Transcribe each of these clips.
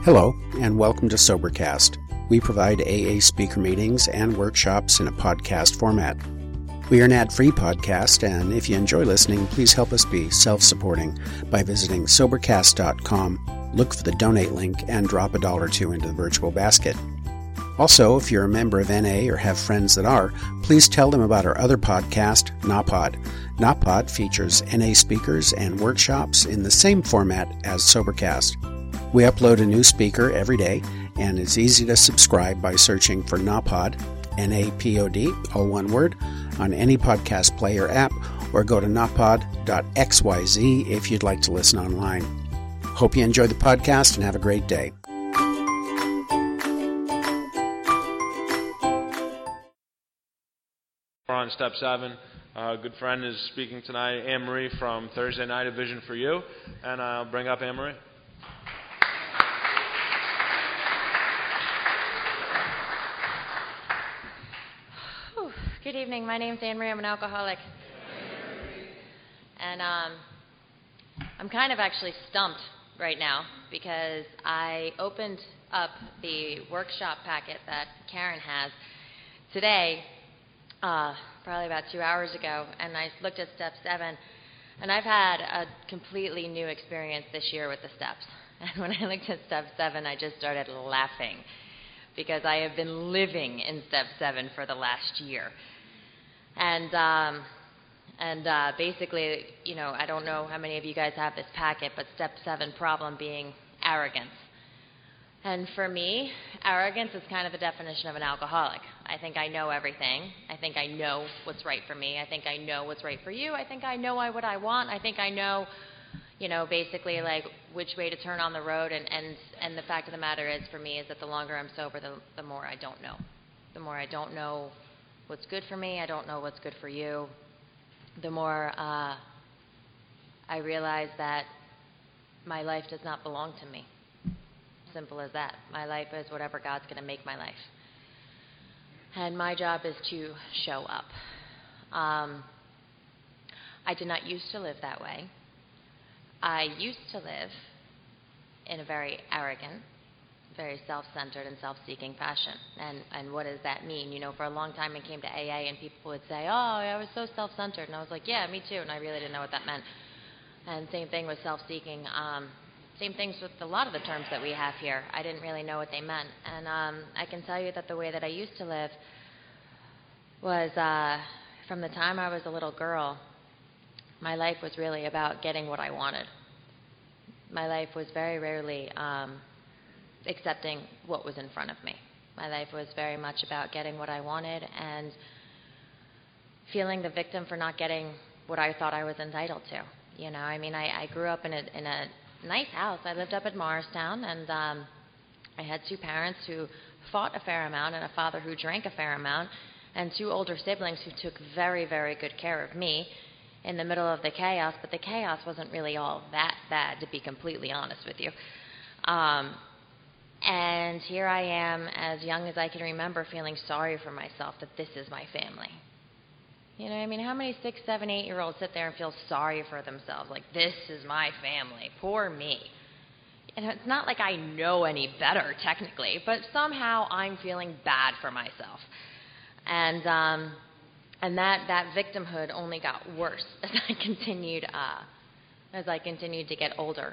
Hello, and welcome to Sobercast. We provide AA speaker meetings and workshops in a podcast format. We are an ad-free podcast, and if you enjoy listening, please help us be self-supporting by visiting Sobercast.com, look for the donate link, and drop $1 or $2 into the virtual basket. Also, if you're a member of NA or have friends that are, please tell them about our other podcast, NAPOD. NAPOD features NA speakers and workshops in the same format as Sobercast. We upload a new speaker every day, and it's easy to subscribe by searching for NAPOD, N-A-P-O-D, all one word, on any podcast player app, or go to napod.xyz if you'd like to listen online. Hope you enjoy the podcast and have a great day. We're on step 7. A good friend is speaking tonight, Anne-Marie from Thursday Night, A Vision for You, and I'll bring up Anne-Marie. Good evening. My name's Anne-Marie. I'm an alcoholic. And I'm kind of actually stumped right now because I opened up the workshop packet that Karen has today, probably about 2 hours ago, and I looked at step 7, and I've had a completely new experience this year with the steps. And when I looked at step 7, I just started laughing because I have been living in step 7 for the last year. And basically, you know, I don't know how many of you guys have this packet, but step 7 problem being arrogance. And for me, arrogance is kind of the definition of an alcoholic. I think I know everything. I think I know what's right for me. I think I know what's right for you. I think I know what I want. I think I know, you know, basically like which way to turn on the road. And the fact of the matter is, for me, is that the longer I'm sober, the more I don't know. The more I don't know what's good for me, I don't know what's good for you, the more I realize that my life does not belong to me. Simple as that. My life is whatever God's going to make my life. And my job is to show up. I did not used to live that way. I used to live in a very arrogant, very self-centered and self-seeking fashion. And what does that mean? You know, for a long time I came to AA and people would say, oh, I was so self-centered. And I was like, yeah, me too. And I really didn't know what that meant. And same thing with self-seeking. Same things with a lot of the terms that we have here. I didn't really know what they meant. And I can tell you that the way that I used to live was from the time I was a little girl, my life was really about getting what I wanted. My life was very rarely accepting what was in front of me. My life was very much about getting what I wanted and feeling the victim for not getting what I thought I was entitled to. You know, I mean, I grew up in a nice house. I lived up in Morristown, and I had 2 parents who fought a fair amount and a father who drank a fair amount and 2 older siblings who took very, very good care of me in the middle of the chaos, but the chaos wasn't really all that bad, to be completely honest with you. And here I am, as young as I can remember, feeling sorry for myself that this is my family. You know, I mean, how many 6, 7, 8-year-olds sit there and feel sorry for themselves? Like, this is my family. Poor me. And it's not like I know any better, technically, but somehow I'm feeling bad for myself. And that victimhood only got worse as I continued to get older.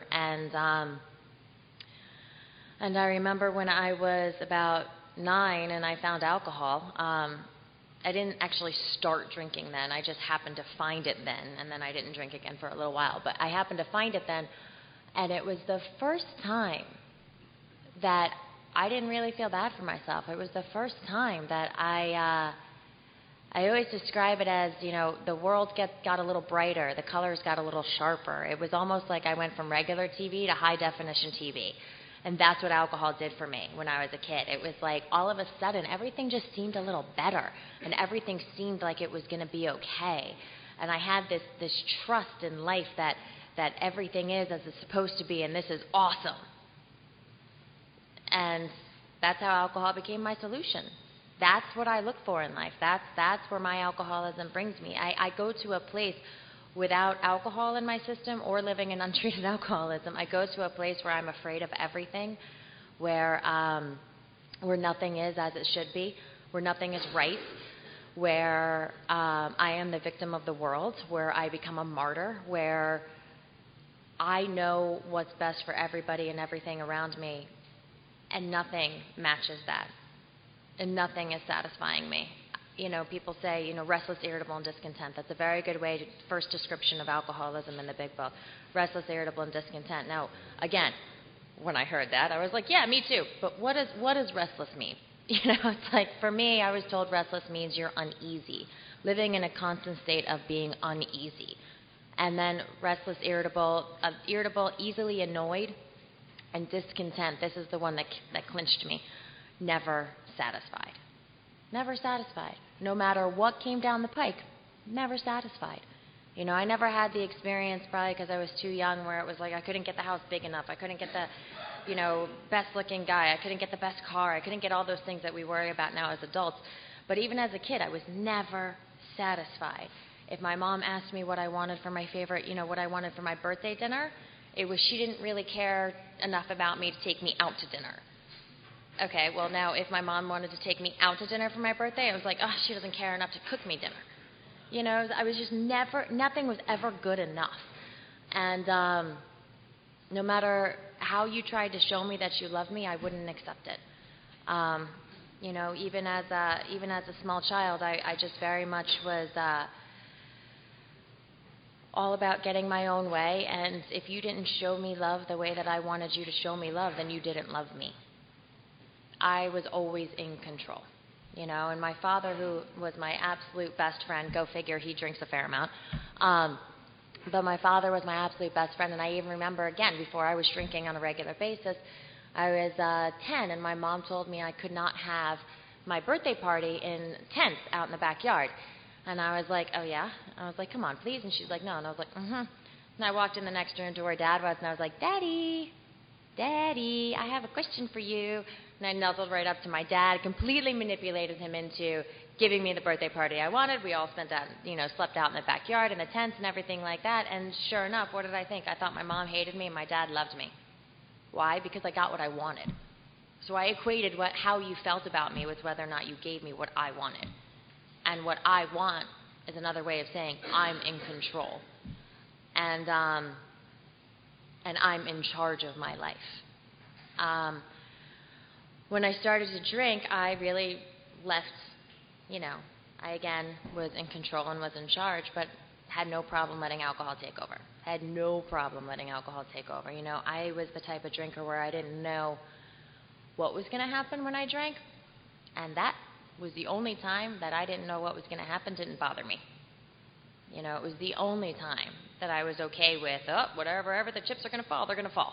And I remember when I was about 9 and I found alcohol, I didn't actually start drinking then. I just happened to find it then, and then I didn't drink again for a little while. But I happened to find it then, and it was the first time that I didn't really feel bad for myself. It was the first time that I always describe it as, you know, the world got a little brighter, the colors got a little sharper. It was almost like I went from regular TV to high-definition TV. And that's what alcohol did for me when I was a kid. It was like all of a sudden everything just seemed a little better, and everything seemed like it was going to be okay. And I had this trust in life that everything is as it's supposed to be, and this is awesome. And that's how alcohol became my solution. That's what I look for in life. That's where my alcoholism brings me. I go to a place without alcohol in my system or living in untreated alcoholism. I go to a place where I'm afraid of everything, where nothing is as it should be, where nothing is right, where I am the victim of the world, where I become a martyr, where I know what's best for everybody and everything around me, and nothing matches that, and nothing is satisfying me. People say, restless, irritable, and discontent. That's a very good first description of alcoholism in the big book. Restless, irritable, and discontent. Now, again, when I heard that, I was like, yeah, me too. But what does restless mean? It's like, for me, I was told restless means you're uneasy, living in a constant state of being uneasy. And then restless, irritable, easily annoyed, and discontent. This is the one that clinched me. Never satisfied. Never satisfied. No matter what came down the pike, never satisfied. I never had the experience, probably because I was too young, where it was like I couldn't get the house big enough. I couldn't get the, best-looking guy. I couldn't get the best car. I couldn't get all those things that we worry about now as adults. But even as a kid, I was never satisfied. If my mom asked me what I wanted for my favorite, what I wanted for my birthday dinner, it was she didn't really care enough about me to take me out to dinner. Okay, well, now if my mom wanted to take me out to dinner for my birthday, I was like, oh, she doesn't care enough to cook me dinner. I was just nothing was ever good enough. And no matter how you tried to show me that you loved me, I wouldn't accept it. Even as a small child, I just very much was all about getting my own way. And if you didn't show me love the way that I wanted you to show me love, then you didn't love me. I was always in control. And my father, who was my absolute best friend, go figure, he drinks a fair amount, but my father was my absolute best friend, and I even remember, again, before I was drinking on a regular basis, I was 10, and my mom told me I could not have my birthday party in tents out in the backyard. And I was like, oh, yeah? I was like, come on, please. And she's like, no. And I was like, mm-hmm. And I walked in the next room to where Dad was, and I was like, Daddy, I have a question for you. And I nuzzled right up to my dad, completely manipulated him into giving me the birthday party I wanted. We all slept out in the backyard in the tents and everything like that. And sure enough, what did I think? I thought my mom hated me and my dad loved me. Why? Because I got what I wanted. So I equated how you felt about me with whether or not you gave me what I wanted. And what I want is another way of saying I'm in control. And I'm in charge of my life. When I started to drink, I really left, I again was in control and was in charge, but had no problem letting alcohol take over. I was the type of drinker where I didn't know what was going to happen when I drank, and that was the only time that I didn't know what was going to happen didn't bother me. It was the only time that I was okay with, whatever the chips are going to fall, they're going to fall.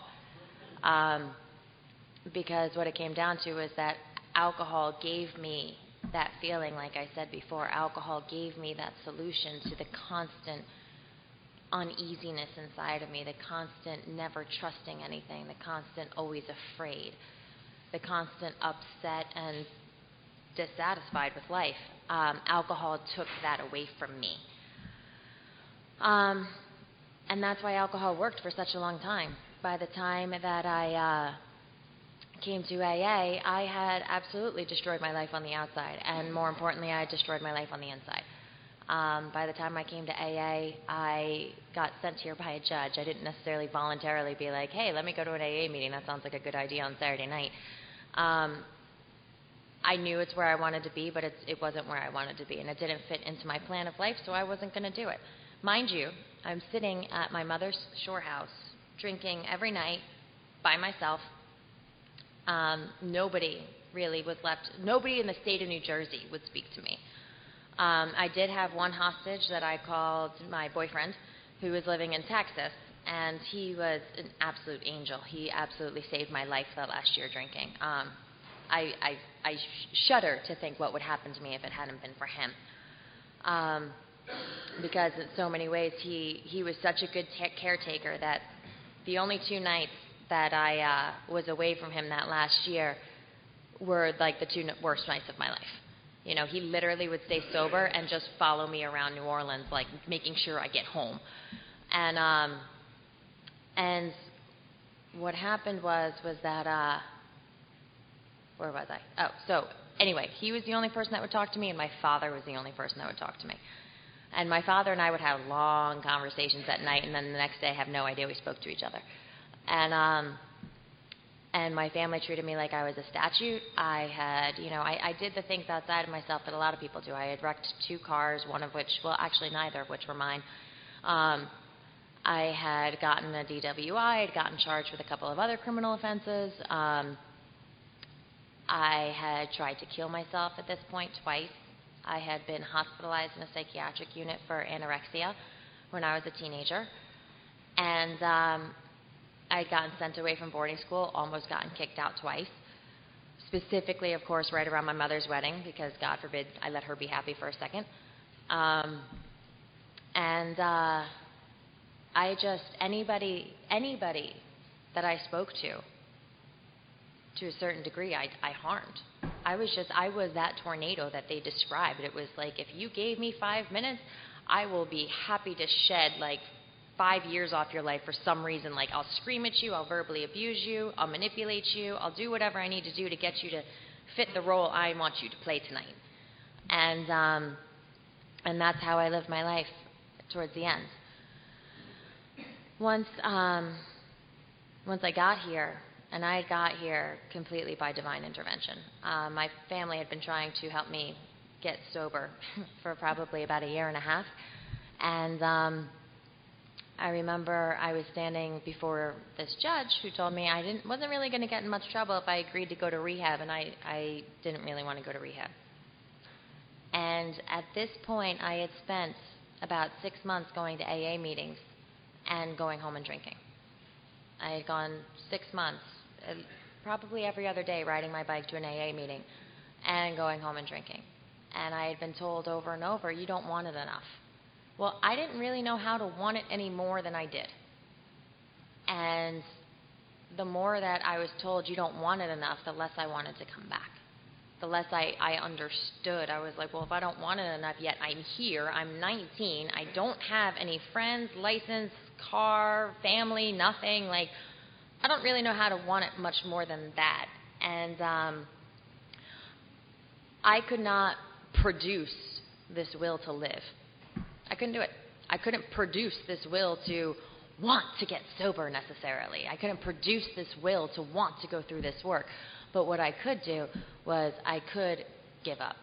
Because what it came down to was that alcohol gave me that feeling, like I said before. Alcohol gave me that solution to the constant uneasiness inside of me, the constant never trusting anything, the constant always afraid, the constant upset and dissatisfied with life. Alcohol took that away from me. And that's why alcohol worked for such a long time. By the time that I came to AA, I had absolutely destroyed my life on the outside, and more importantly, I had destroyed my life on the inside. By the time I came to AA, I got sent here by a judge. I didn't necessarily voluntarily be like, hey, let me go to an AA meeting. That sounds like a good idea on Saturday night. I knew it's where I wanted to be, but it wasn't where I wanted to be, and it didn't fit into my plan of life, so I wasn't going to do it. Mind you, I'm sitting at my mother's shore house, drinking every night by myself. Nobody really was left. Nobody in the state of New Jersey would speak to me. I did have one hostage that I called my boyfriend, who was living in Texas, and he was an absolute angel. He absolutely saved my life that last year drinking. I shudder to think what would happen to me if it hadn't been for him. Because in so many ways he was such a good caretaker that the only 2 nights that I was away from him that last year were like the 2 worst nights of my life. He literally would stay sober and just follow me around New Orleans, like making sure I get home. And what happened was that Where was I? Oh, so anyway, he was the only person that would talk to me, and my father was the only person that would talk to me. And my father and I would have long conversations at night, and then the next day I have no idea we spoke to each other. And my family treated me like I was a statue. I did the things outside of myself that a lot of people do. I had wrecked 2 cars, one of which, well, actually neither of which were mine. I had gotten a DWI. I had gotten charged with a couple of other criminal offenses. I had tried to kill myself at this point twice. I had been hospitalized in a psychiatric unit for anorexia when I was a teenager. And I'd gotten sent away from boarding school, almost gotten kicked out twice. Specifically, of course, right around my mother's wedding, because God forbid I let her be happy for a second. Anybody that I spoke to a certain degree, I harmed. I was that tornado that they described. It was like, if you gave me 5 minutes, I will be happy to shed like 5 years off your life for some reason. Like, I'll scream at you, I'll verbally abuse you, I'll manipulate you, I'll do whatever I need to do to get you to fit the role I want you to play tonight. And that's how I lived my life towards the end. Once I got here, and I got here completely by divine intervention. My family had been trying to help me get sober for probably about 1.5 years. And I remember I was standing before this judge who told me I wasn't really going to get in much trouble if I agreed to go to rehab, and I didn't really want to go to rehab. And at this point, I had spent about 6 months going to AA meetings and going home and drinking. I had gone 6 months, probably every other day, riding my bike to an AA meeting and going home and drinking. And I had been told over and over, you don't want it enough. Well, I didn't really know how to want it any more than I did. And the more that I was told you don't want it enough, the less I wanted to come back. The less I understood. I was like, well, if I don't want it enough yet, I'm here, I'm 19, I don't have any friends, license, car, family, nothing. Like, I don't really know how to want it much more than that. And I could not produce this will to live. I couldn't do it. I couldn't produce this will to want to get sober necessarily. I couldn't produce this will to want to go through this work. But what I could do was I could give up.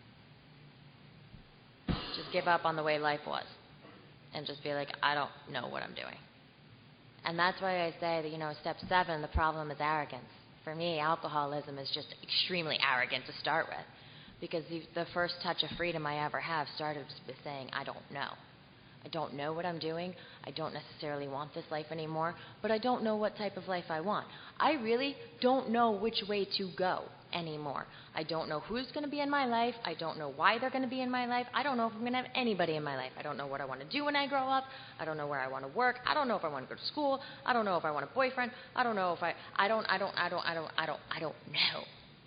Just give up on the way life was. And just be like, I don't know what I'm doing. And that's why I say that, step 7, the problem is arrogance. For me, alcoholism is just extremely arrogant to start with. Because the first touch of freedom I ever have started with saying, I don't know. I don't know what I'm doing. I don't necessarily want this life anymore, but I don't know what type of life I want. I really don't know which way to go anymore. I don't know who's going to be in my life. I don't know why they're going to be in my life. I don't know if I'm going to have anybody in my life. I don't know what I want to do when I grow up. I don't know where I want to work. I don't know if I want to go to school. I don't know if I want a boyfriend. I don't know if I don't know.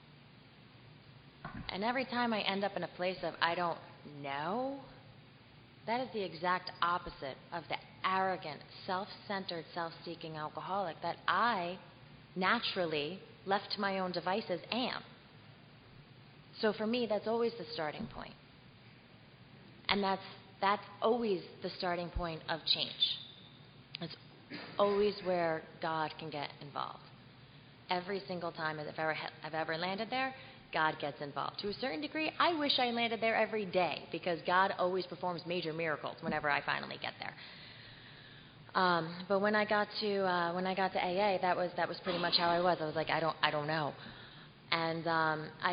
And every time I end up in a place of I don't know, that is the exact opposite of the arrogant, self-centered, self-seeking alcoholic that I naturally, left to my own devices, am. So for me, that's always the starting point. And that's always the starting point of change. It's always where God can get involved. Every single time I've ever landed there, God gets involved. To a certain degree, I wish I landed there every day because God always performs major miracles whenever I finally get there. But when I got to AA, that was pretty much how I was. I was like, I don't know. And I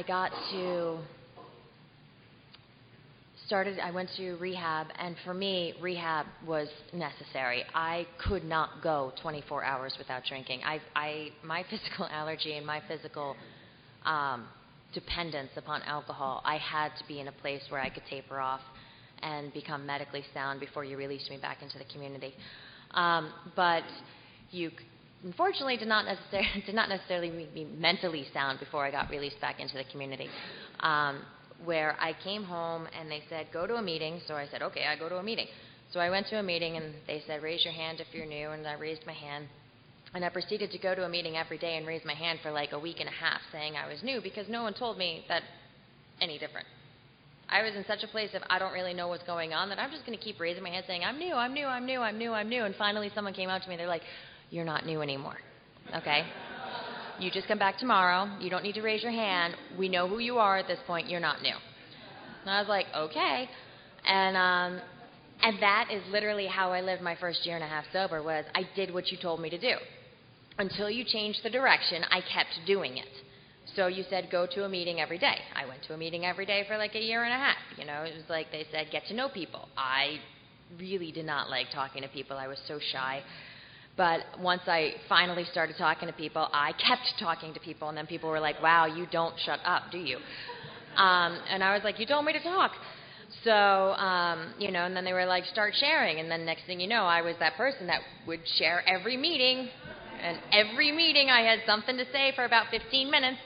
went to rehab, and for me, rehab was necessary. I could not go 24 hours without drinking. My physical allergy and my physical dependence upon alcohol, I had to be in a place where I could taper off and become medically sound before you released me back into the community. But you, unfortunately, did not necessarily make me mentally sound before I got released back into the community. Where I came home and they said, go to a meeting. So I said, okay, I go to a meeting. So I went to a meeting and they said, raise your hand if you're new, and I raised my hand. And I proceeded to go to a meeting every day and raise my hand for like a week and a half saying I was new because no one told me that any different. I was in such a place of I don't really know what's going on that I'm just going to keep raising my hand saying I'm new, I'm new, I'm new, I'm new, I'm new. And finally someone came out to me. They're like, you're not new anymore, okay? You just come back tomorrow. You don't need to raise your hand. We know who you are at this point. You're not new. And I was like, okay. And that is literally how I lived my first year and a half sober was I did what you told me to do. Until you changed the direction, I kept doing it. So you said go to a meeting every day. I went to a meeting every day for like a year and a half. You know, it was like they said get to know people. I really did not like talking to people. I was so shy. But once I finally started talking to people, I kept talking to people, and then people were like, wow, you don't shut up, do you? And I was like, you told me to talk. So, you know, and then they were like, start sharing. And then next thing you know, I was that person that would share every meeting. And every meeting I had something to say for about 15 minutes.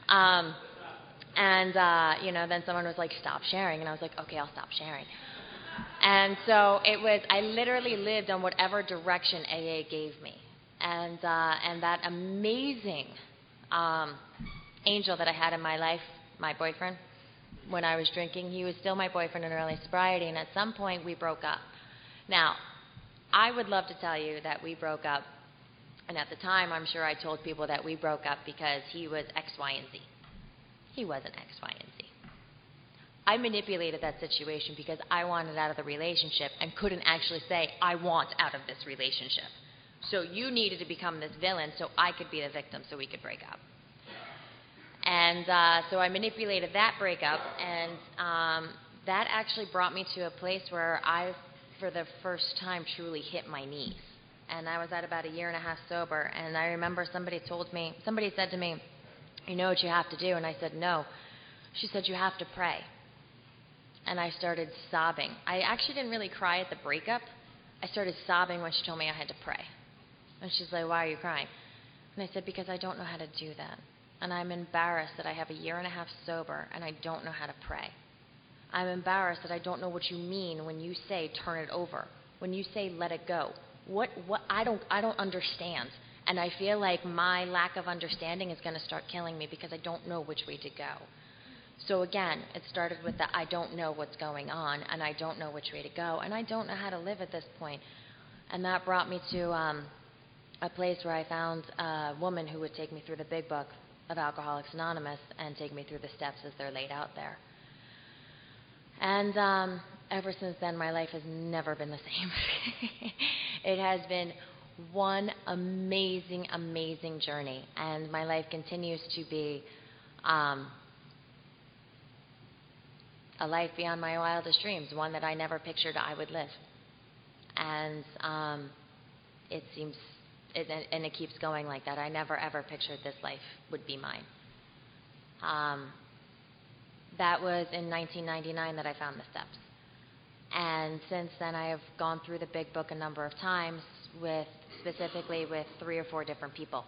You know, then someone was like, stop sharing. And I was like, okay, I'll stop sharing. And so it was, I literally lived on whatever direction AA gave me. And that amazing angel that I had in my life, my boyfriend, when I was drinking, he was still my boyfriend in early sobriety, and at some point we broke up. Now, I would love to tell you that we broke up, and at the time I'm sure I told people that we broke up because he was X, Y, and Z. He wasn't X, Y, and Z. I manipulated that situation because I wanted out of the relationship and couldn't actually say, I want out of this relationship. So you needed to become this villain so I could be the victim so we could break up. And so I manipulated that breakup, and that actually brought me to a place where I, for the first time, truly hit my knees. And I was at about a year and a half sober, and I remember somebody said to me, you know what you have to do? And I said, no. She said, you have to pray. And I started sobbing. I actually didn't really cry at the breakup. I started sobbing when she told me I had to pray. And she's like, why are you crying? And I said, because I don't know how to do that. And I'm embarrassed that I have a year and a half sober and I don't know how to pray. I'm embarrassed that I don't know what you mean when you say turn it over, when you say let it go. What I don't understand. And I feel like my lack of understanding is going to start killing me because I don't know which way to go. So again, it started with the I don't know what's going on and I don't know which way to go and I don't know how to live at this point. And that brought me to a place where I found a woman who would take me through the big book of Alcoholics Anonymous and take me through the steps as they're laid out there. And ever since then, my life has never been the same. It has been one amazing, amazing journey, and my life continues to be a life beyond my wildest dreams, one that I never pictured I would live. And it keeps going like that. I never, ever pictured this life would be mine. That was in 1999 that I found the steps. And since then, I have gone through the big book a number of times, specifically with 3 or 4 different people.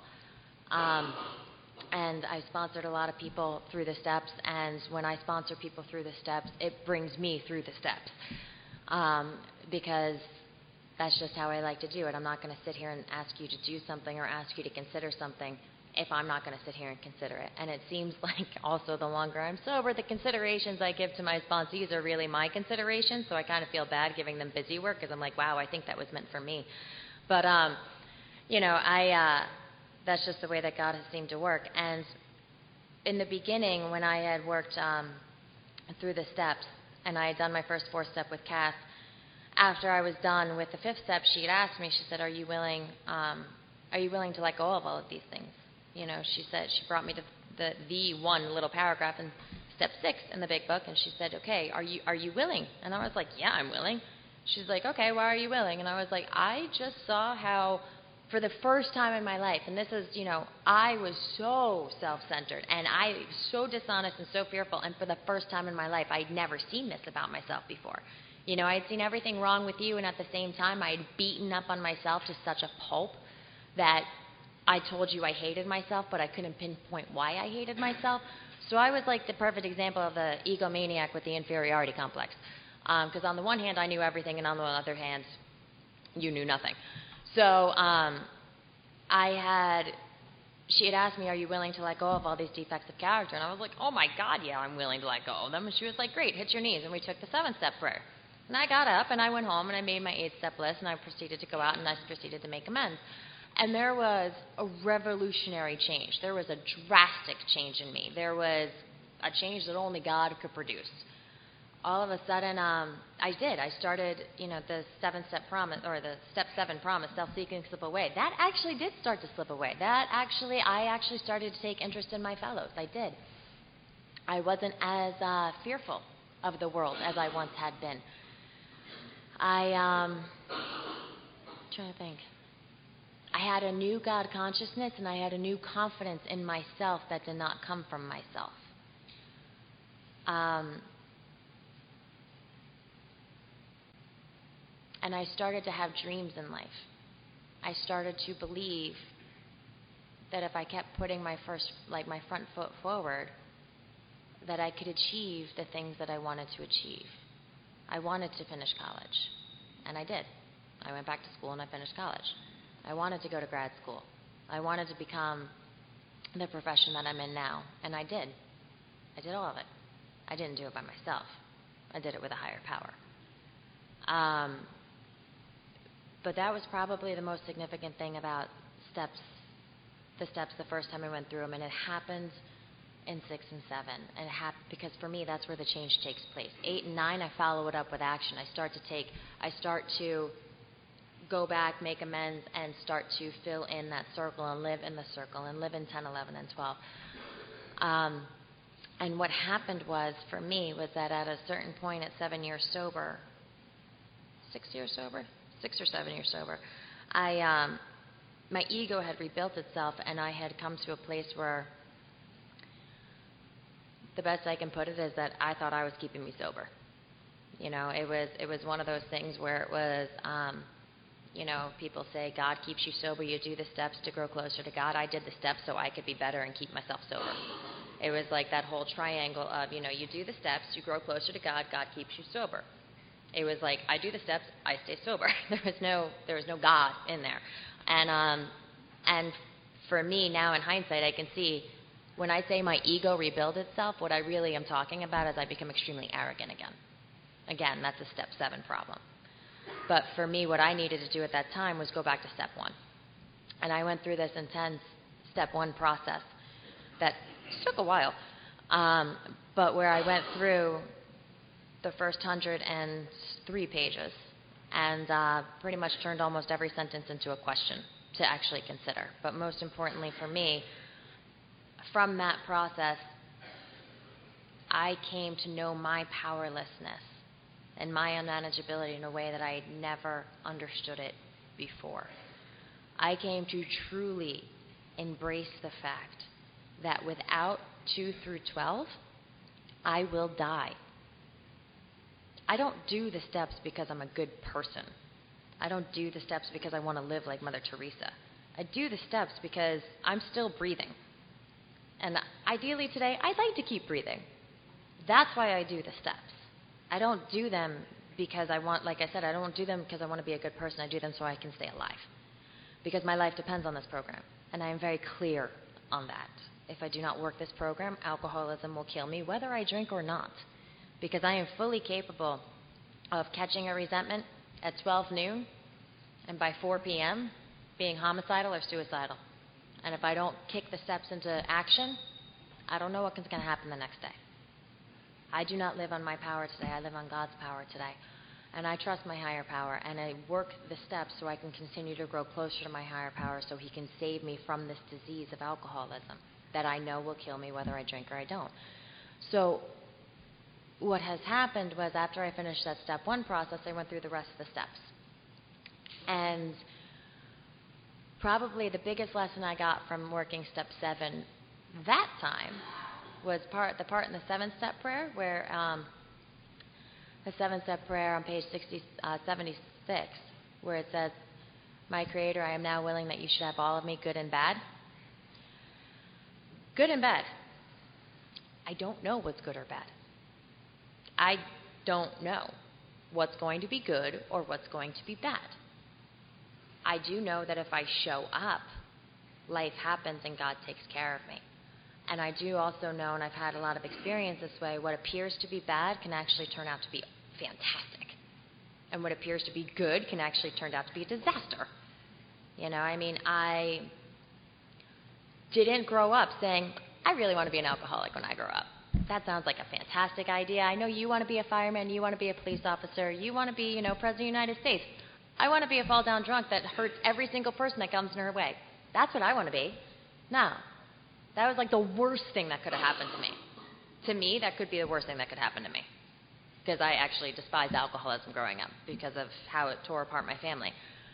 And I sponsored a lot of people through the steps, and when I sponsor people through the steps, it brings me through the steps. Because that's just how I like to do it. I'm not going to sit here and ask you to do something or ask you to consider something if I'm not going to sit here and consider it. And it seems like also the longer I'm sober, the considerations I give to my sponsees are really my considerations, so I kind of feel bad giving them busy work because I'm like, wow, I think that was meant for me. But, you know, that's just the way that God has seemed to work. And in the beginning, when I had worked through the steps, and I had done my first 4-step with Cass, after I was done with the 5th step, she had asked me, she said, are you willing to let go of all of these things? You know, she said, she brought me to the one little paragraph in step 6 in the big book, and she said, okay, are you willing? And I was like, yeah, I'm willing. She's like, okay, why are you willing? And I was like, I just saw how, for the first time in my life, and this is, you know, I was so self-centered, and I was so dishonest and so fearful, and for the first time in my life, I'd never seen this about myself before. You know, I'd seen everything wrong with you, and at the same time, I had beaten up on myself to such a pulp that I told you I hated myself, but I couldn't pinpoint why I hated myself. So I was like the perfect example of the egomaniac with the inferiority complex. Because on the one hand, I knew everything, and on the other hand, you knew nothing. So she had asked me, are you willing to let go of all these defects of character? And I was like, oh my God, yeah, I'm willing to let go of them. And she was like, great, hit your knees. And we took the 7-step prayer. And I got up and I went home and I made my 8-step list and I proceeded to go out and I proceeded to make amends. And there was a revolutionary change. There was a drastic change in me. There was a change that only God could produce. All of a sudden, I did. I started, the 7-step promise, or the step 7 promise, self-seeking, slip away. That actually did start to slip away. I actually started to take interest in my fellows. I did. I wasn't as fearful of the world as I once had been. I'm trying to think. I had a new God consciousness and I had a new confidence in myself that did not come from myself. And I started to have dreams in life. I started to believe that if I kept putting my front foot forward, that I could achieve the things that I wanted to achieve. I wanted to finish college, and I did. I went back to school and I finished college. I wanted to go to grad school. I wanted to become the profession that I'm in now, and I did. I did all of it. I didn't do it by myself. I did it with a higher power. But that was probably the most significant thing about the steps the first time I went through them, and it happened in 6 and 7. And because for me, that's where the change takes place. 8 and 9, I follow it up with action. I start to go back, make amends, and start to fill in that circle and live in the circle and live in 10, 11, and 12. And what happened was, for me, was that at a certain point at 7 years sober, 6 years sober? 6 or 7 years sober, my ego had rebuilt itself, and I had come to a place where the best I can put it is that I thought I was keeping me sober. It was one of those things where it was, people say God keeps you sober. You do the steps to grow closer to God. I did the steps so I could be better and keep myself sober. It was like that whole triangle of, you do the steps, you grow closer to God, God keeps you sober. It was like, I do the steps, I stay sober. There was no God in there. And for me now in hindsight, I can see when I say my ego rebuild itself, what I really am talking about is I become extremely arrogant again. Again, that's a step 7 problem. But for me, what I needed to do at that time was go back to step 1. And I went through this intense step 1 process that took a while, but where I went through the first 103 pages and pretty much turned almost every sentence into a question to actually consider. But most importantly for me, from that process, I came to know my powerlessness and my unmanageability in a way that I had never understood it before. I came to truly embrace the fact that without 2 through 12, I will die. I don't do the steps because I'm a good person. I don't do the steps because I want to live like Mother Teresa. I do the steps because I'm still breathing. And ideally today, I'd like to keep breathing. That's why I do the steps. I don't do them because I don't do them because I want to be a good person. I do them so I can stay alive. Because my life depends on this program. And I am very clear on that. If I do not work this program, alcoholism will kill me, whether I drink or not. Because I am fully capable of catching a resentment at 12 noon and by 4 p.m. being homicidal or suicidal. And if I don't kick the steps into action, I don't know what's going to happen the next day. I do not live on my power today. I live on God's power today. And I trust my higher power, and I work the steps so I can continue to grow closer to my higher power so he can save me from this disease of alcoholism that I know will kill me whether I drink or I don't. So what has happened was after I finished that step 1 process, I went through the rest of the steps. And probably the biggest lesson I got from working step 7 that time was the part in the 7-step prayer where the 7-step prayer on page 76 where it says, "My Creator, I am now willing that you should have all of me, good and bad." Good and bad. I don't know what's good or bad. I don't know what's going to be good or what's going to be bad. I do know that if I show up life happens and God takes care of me. And I do also know, and I've had a lot of experience this way, what appears to be bad can actually turn out to be fantastic. And what appears to be good can actually turn out to be a disaster. I didn't grow up saying, I really want to be an alcoholic when I grow up. That sounds like a fantastic idea. I know you want to be a fireman, you want to be a police officer, you want to be, President of the United States. I want to be a fall-down drunk that hurts every single person that comes in her way. That's what I want to be. No. That was like the worst thing that could have happened to me. To me, that could be the worst thing that could happen to me. Because I actually despised alcoholism growing up because of how it tore apart my family.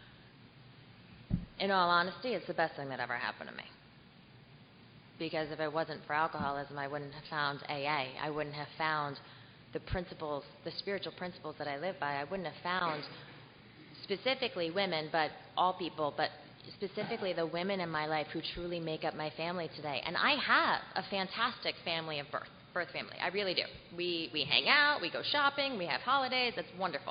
In all honesty, it's the best thing that ever happened to me. Because if it wasn't for alcoholism, I wouldn't have found AA. I wouldn't have found the principles, the spiritual principles that I live by. I wouldn't have found specifically women, but all people, but specifically the women in my life who truly make up my family today. And I have a fantastic family of birth family. I really do. We hang out, we go shopping, we have holidays. It's wonderful.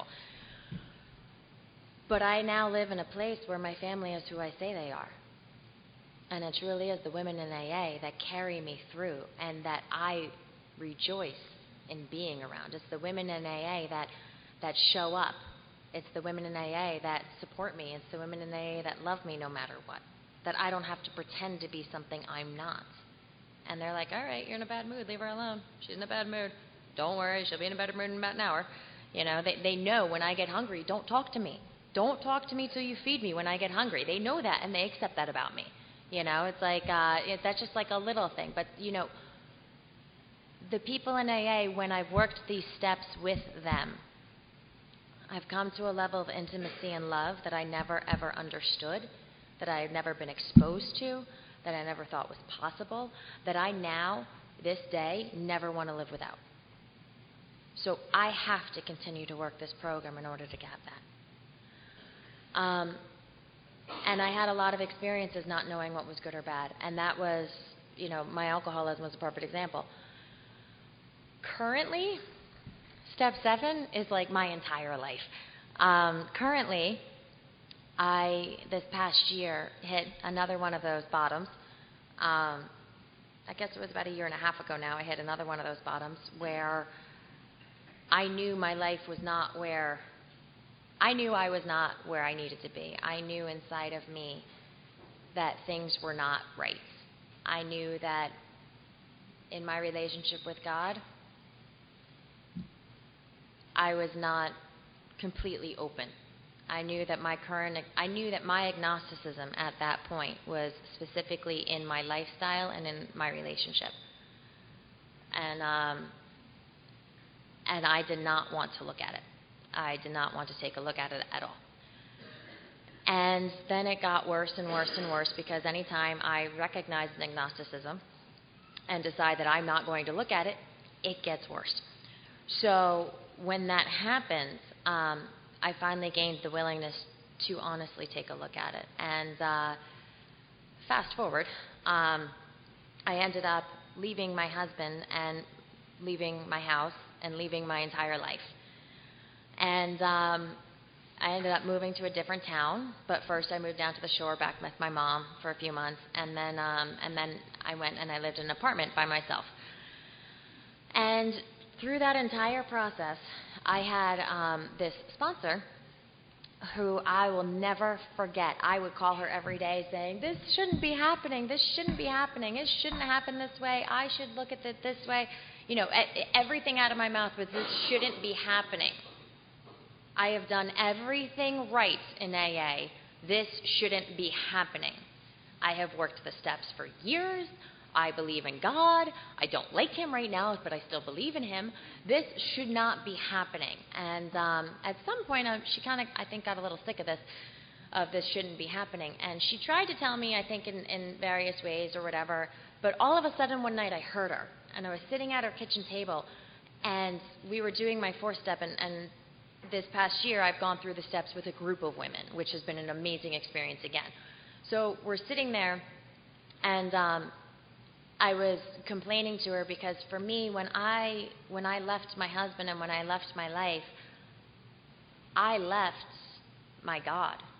But I now live in a place where my family is who I say they are. And it truly is the women in AA that carry me through and that I rejoice in being around. It's the women in AA that show up. It's the women in AA that support me. It's the women in AA that love me no matter what. That I don't have to pretend to be something I'm not. And they're like, all right, you're in a bad mood. Leave her alone. She's in a bad mood. Don't worry. She'll be in a better mood in about an hour. They know when I get hungry, don't talk to me. Don't talk to me till you feed me when I get hungry. They know that, and they accept that about me. It's like, that's just like a little thing. But, the people in AA, when I've worked these steps with them, I've come to a level of intimacy and love that I never, ever understood, that I had never been exposed to, that I never thought was possible, that I now, this day, never want to live without. So I have to continue to work this program in order to get that. And I had a lot of experiences not knowing what was good or bad. And that was, my alcoholism was a perfect example. Currently, step 7 is like my entire life. Currently, this past year, hit another one of those bottoms. I guess it was about a year and a half ago now, I hit another one of those bottoms where I knew my life was not where I needed to be. I knew inside of me that things were not right. I knew that in my relationship with God, I was not completely open. I knew that my agnosticism at that point was specifically in my lifestyle and in my relationship. And I did not want to look at it. I did not want to take a look at it at all. And then it got worse and worse and worse because anytime I recognize an agnosticism and decide that I'm not going to look at it, it gets worse. So when that happens, I finally gained the willingness to honestly take a look at it. And fast forward, I ended up leaving my husband and leaving my house and leaving my entire life. And I ended up moving to a different town, but first I moved down to the shore back with my mom for a few months, and then I went and I lived in an apartment by myself. And through that entire process, I had this sponsor who I will never forget. I would call her every day saying, this shouldn't be happening, this shouldn't be happening, it shouldn't happen this way, I should look at it this way. Everything out of my mouth was, this shouldn't be happening. I have done everything right in AA. This shouldn't be happening. I have worked the steps for years. I believe in God. I don't like him right now, but I still believe in him. This should not be happening. And at some point, she kind of, I think, got a little sick of this shouldn't be happening. And she tried to tell me, I think, in various ways or whatever. But all of a sudden, one night, I heard her. And I was sitting at her kitchen table, and we were doing my 4-step, and this past year, I've gone through the steps with a group of women, which has been an amazing experience again. So we're sitting there, and I was complaining to her because for me, when I left my husband and when I left my life, I left my God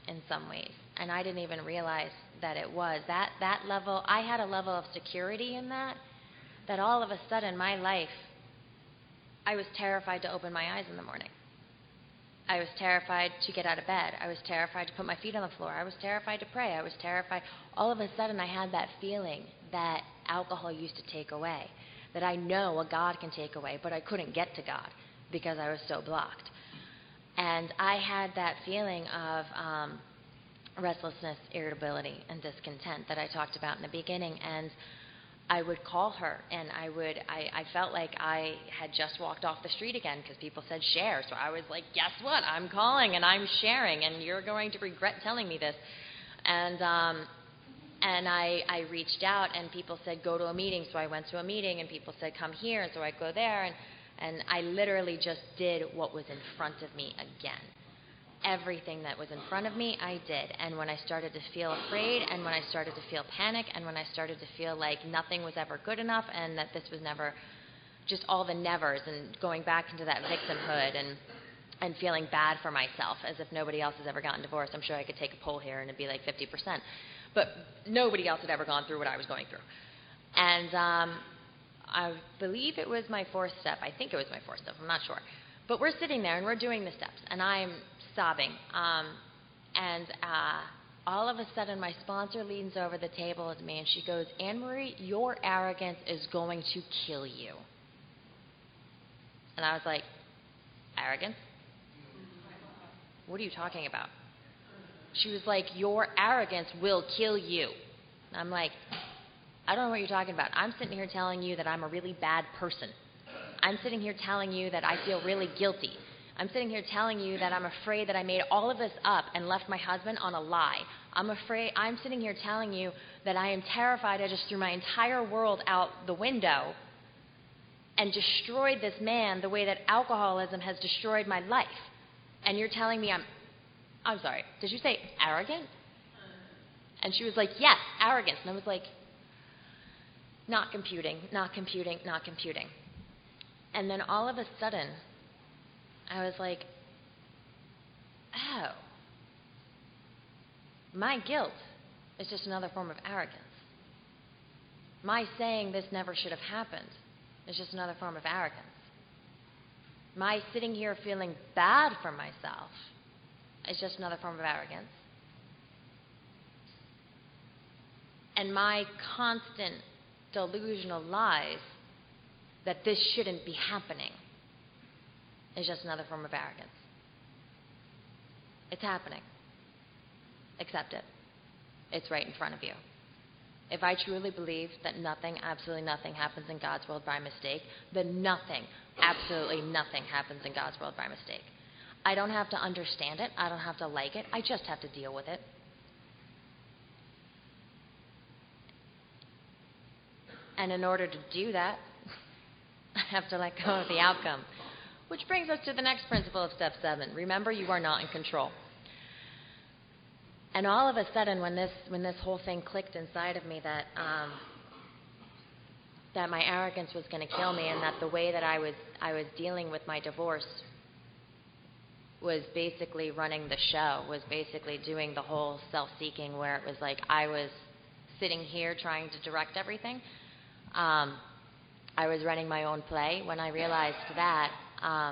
in some ways. And I didn't even realize that it was. That level, I had a level of security in that all of a sudden my life, I was terrified to open my eyes in the morning. I was terrified to get out of bed. I was terrified to put my feet on the floor. I was terrified to pray. I was terrified. All of a sudden I had that feeling that alcohol used to take away, that I know a God can take away, but I couldn't get to God because I was so blocked. And I had that feeling of restlessness, irritability, and discontent that I talked about in the beginning. And I would call her, and I felt like I had just walked off the street again because people said share. So I was like, guess what? I'm calling and I'm sharing, and you're going to regret telling me this. And I reached out, and people said go to a meeting. So I went to a meeting, and people said come here, and so I go there, and I literally just did what was in front of me again. Everything that was in front of me, I did. And when I started to feel afraid, and when I started to feel panic, and when I started to feel like nothing was ever good enough, and that this was never, just all the nevers, and going back into that victimhood, and feeling bad for myself, as if nobody else has ever gotten divorced. I'm sure I could take a poll here, and it'd be like 50%. But nobody else had ever gone through what I was going through. And I believe it was my fourth step. I think it was my fourth step. I'm not sure. But we're sitting there, and we're doing the steps, and I'm sobbing. All of a sudden, my sponsor leans over the table to me, and she goes, Anne-Marie, your arrogance is going to kill you. And I was like, arrogance? What are you talking about? She was like, your arrogance will kill you. And I'm like, I don't know what you're talking about. I'm sitting here telling you that I'm a really bad person. I'm sitting here telling you that I feel really guilty. I'm sitting here telling you that I'm afraid that I made all of this up and left my husband on a lie. I'm sitting here telling you that I am terrified I just threw my entire world out the window and destroyed this man the way that alcoholism has destroyed my life. And you're telling me I'm sorry, did you say arrogant? And she was like, yes, arrogance. And I was like, not computing. And then all of a sudden, I was like, oh, my guilt is just another form of arrogance. My saying this never should have happened is just another form of arrogance. My sitting here feeling bad for myself is just another form of arrogance. And my constant delusional lies that this shouldn't be happening is just another form of arrogance. It's happening. Accept it. It's right in front of you. If I truly believe that nothing, absolutely nothing happens in God's world by mistake, then nothing, absolutely nothing happens in God's world by mistake. I don't have to understand it. I don't have to like it. I just have to deal with it. And in order to do that, I have to let go of the outcome. Which brings us to the next principle of Step 7. Remember, you are not in control. And all of a sudden, when this whole thing clicked inside of me that my arrogance was going to kill me, and that the way that I was dealing with my divorce was basically running the show, was basically doing the whole self-seeking, where it was like I was sitting here trying to direct everything. I was running my own play. When I realized that, I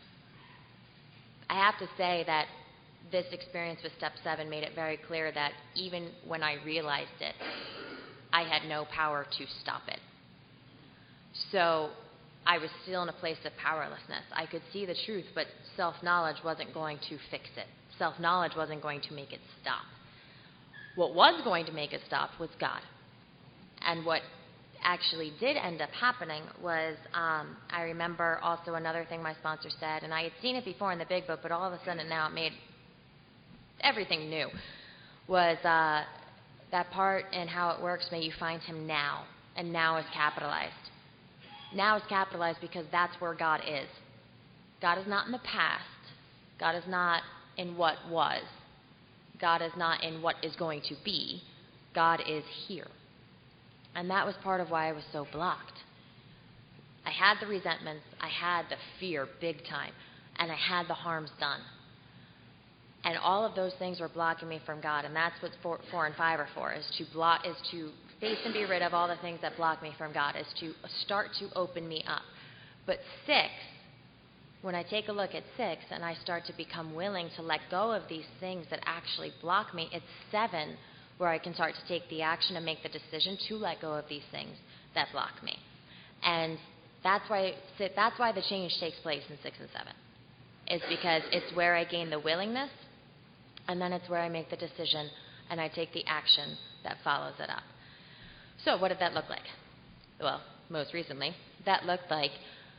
have to say that this experience with Step 7 made it very clear that even when I realized it, I had no power to stop it. So I was still in a place of powerlessness. I could see the truth, but self-knowledge wasn't going to fix it. Self-knowledge wasn't going to make it stop. What was going to make it stop was God. And what actually did end up happening was, I remember also another thing my sponsor said, and I had seen it before in the Big Book, but all of a sudden now it made everything new, was that part in How It Works, may you find him now. And now is capitalized. Now is capitalized because that's where God is. God is not in the past. God is not in what was. God is not in what is going to be. God is here. And that was part of why I was so blocked. I had the resentments. I had the fear big time. And I had the harms done. And all of those things were blocking me from God, and that's what 4 and 5 are for, is to face and be rid of all the things that block me from God, is to start to open me up. But 6, when I take a look at 6 and I start to become willing to let go of these things that actually block me, it's 7 where I can start to take the action and make the decision to let go of these things that block me. And that's why the change takes place in 6 and 7. It's because it's where I gain the willingness, and then it's where I make the decision and I take the action that follows it up. So what did that look like? Well, most recently, that looked like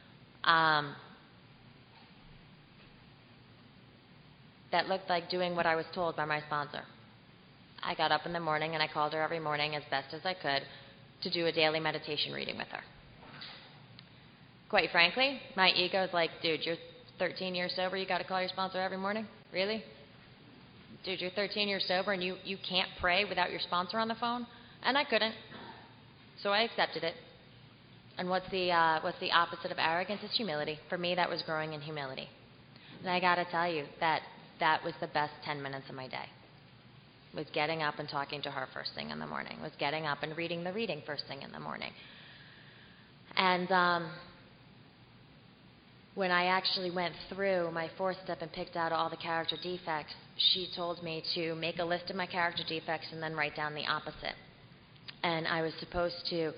doing what I was told by my sponsor. I got up in the morning and I called her every morning as best as I could to do a daily meditation reading with her. Quite frankly, my ego is like, dude, you're 13 years sober, you got to call your sponsor every morning? Really? Dude, you're 13 years sober and you can't pray without your sponsor on the phone? And I couldn't. So I accepted it. And what's the opposite of arrogance? It's humility. For me, that was growing in humility. And I got to tell you that was the best 10 minutes of my day. Was getting up and talking to her first thing in the morning. Was getting up and reading the reading first thing in the morning. And when I actually went through my 4th step and picked out all the character defects, she told me to make a list of my character defects and then write down the opposite. And I was supposed to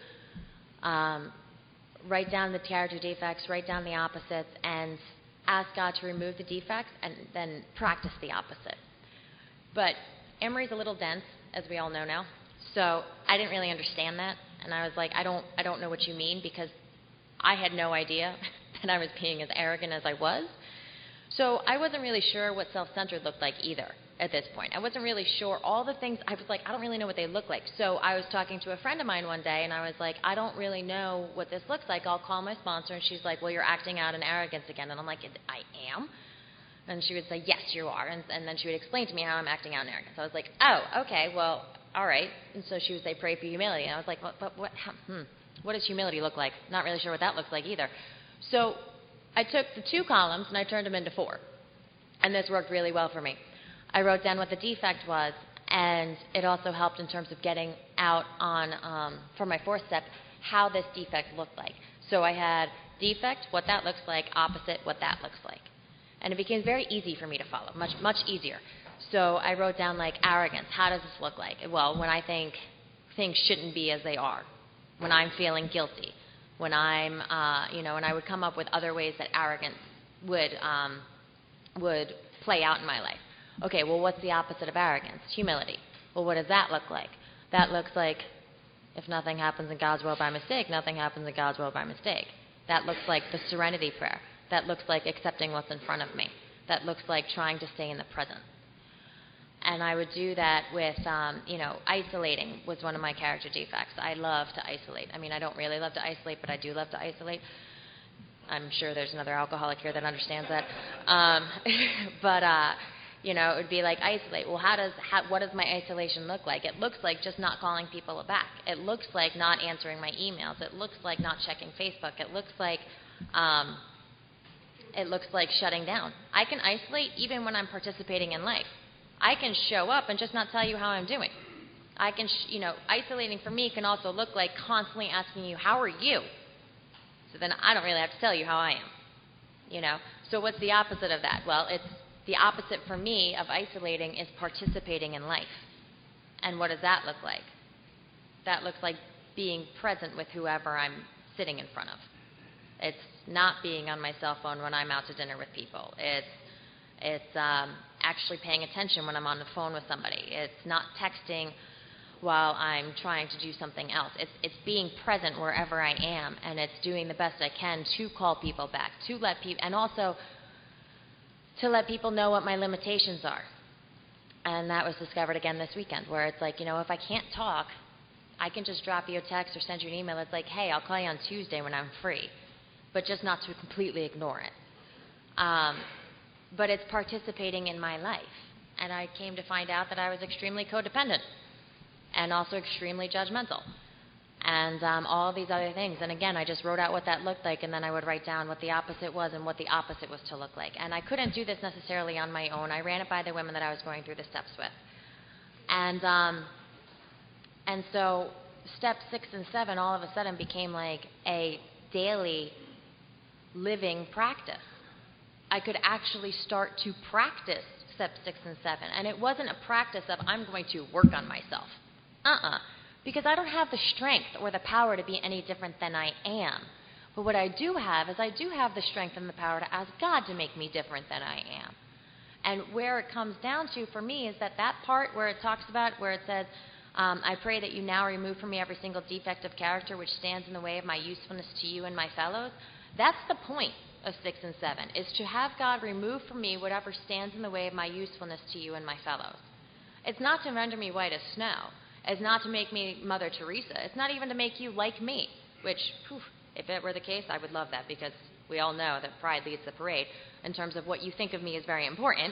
write down the character defects, write down the opposites, and ask God to remove the defects and then practice the opposite. But Emery's a little dense, as we all know now, so I didn't really understand that. And I was like, I don't know what you mean, because I had no idea that I was being as arrogant as I was. So I wasn't really sure what self-centered looked like either at this point. I wasn't really sure all the things. I was like, I don't really know what they look like. So I was talking to a friend of mine one day, and I was like, I don't really know what this looks like. I'll call my sponsor. And she's like, well, you're acting out in arrogance again. And I'm like, I am? And she would say, yes, you are. And then she would explain to me how I'm acting out in arrogance. I was like, oh, okay, well, all right. And so she would say, pray for humility. And I was like, what does humility look like? Not really sure what that looks like either. So I took the 2 columns and I turned them into 4. And this worked really well for me. I wrote down what the defect was, and it also helped in terms of getting out on, for my 4th step, how this defect looked like. So I had defect, what that looks like, opposite, what that looks like. And it became very easy for me to follow, much, much easier. So I wrote down, like, arrogance. How does this look like? Well, when I think things shouldn't be as they are, when I'm feeling guilty, when I'm, and I would come up with other ways that arrogance would play out in my life. Okay, well, what's the opposite of arrogance? Humility. Well, what does that look like? That looks like if nothing happens in God's will by mistake, nothing happens in God's will by mistake. That looks like the serenity prayer. That looks like accepting what's in front of me. That looks like trying to stay in the present. And I would do that with, isolating was one of my character defects. I love to isolate. I mean, I don't really love to isolate, but I do love to isolate. I'm sure there's another alcoholic here that understands that. It would be like isolate. Well, what does my isolation look like? It looks like just not calling people back. It looks like not answering my emails. It looks like not checking Facebook. It looks like shutting down. I can isolate even when I'm participating in life. I can show up and just not tell you how I'm doing. I can, isolating for me can also look like constantly asking you, how are you? So then I don't really have to tell you how I am, So what's the opposite of that? Well, it's the opposite for me of isolating is participating in life. And what does that look like? That looks like being present with whoever I'm sitting in front of. It's not being on my cell phone when I'm out to dinner with people. It's actually paying attention when I'm on the phone with somebody. It's not texting while I'm trying to do something else. It's being present wherever I am, and it's doing the best I can to call people back, to let people, and also to let people know what my limitations are. And that was discovered again this weekend, where it's like, if I can't talk, I can just drop you a text or send you an email. It's like, hey, I'll call you on Tuesday when I'm free, but just not to completely ignore it. But it's participating in my life. And I came to find out that I was extremely codependent and also extremely judgmental. and all of these other things. And again, I just wrote out what that looked like, and then I would write down what the opposite was and what the opposite was to look like. And I couldn't do this necessarily on my own. I ran it by the women that I was going through the steps with. And so step 6 and 7 all of a sudden became like a daily living practice. I could actually start to practice step 6 and 7. And it wasn't a practice of I'm going to work on myself. Because I don't have the strength or the power to be any different than I am. But what I do have is I do have the strength and the power to ask God to make me different than I am. And where it comes down to for me is that part where it talks about, where it says, I pray that you now remove from me every single defect of character which stands in the way of my usefulness to you and my fellows. That's the point of 6 and 7, is to have God remove from me whatever stands in the way of my usefulness to you and my fellows. It's not to render me white as snow. It's not to make me Mother Teresa. It's not even to make you like me, which, if it were the case, I would love that, because we all know that pride leads the parade in terms of what you think of me is very important.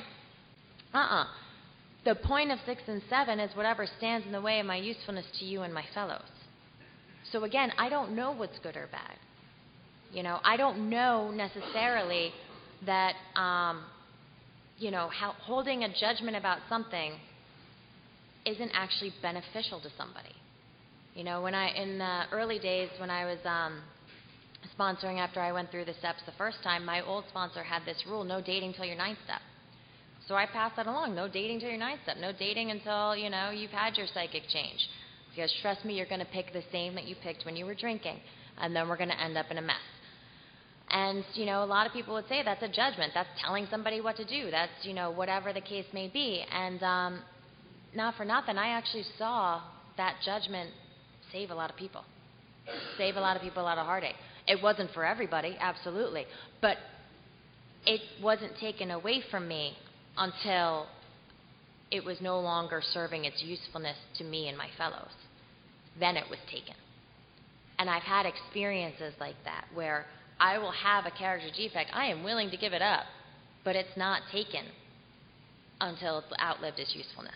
The point of 6 and 7 is whatever stands in the way of my usefulness to you and my fellows. So again, I don't know what's good or bad. I don't know necessarily that, how holding a judgment about something isn't actually beneficial to somebody. In the early days when I was sponsoring after I went through the steps the first time, my old sponsor had this rule, no dating till your 9th step. So I passed that along, no dating till your 9th step, no dating until, you've had your psychic change. Because trust me, you're going to pick the same that you picked when you were drinking, and then we're going to end up in a mess. And, a lot of people would say that's a judgment. That's telling somebody what to do. That's, whatever the case may be. And not for nothing, I actually saw that judgment save a lot of people. Save a lot of people a lot of heartache. It wasn't for everybody, absolutely. But it wasn't taken away from me until it was no longer serving its usefulness to me and my fellows. Then it was taken. And I've had experiences like that where I will have a character defect. I am willing to give it up, but it's not taken until it's outlived its usefulness.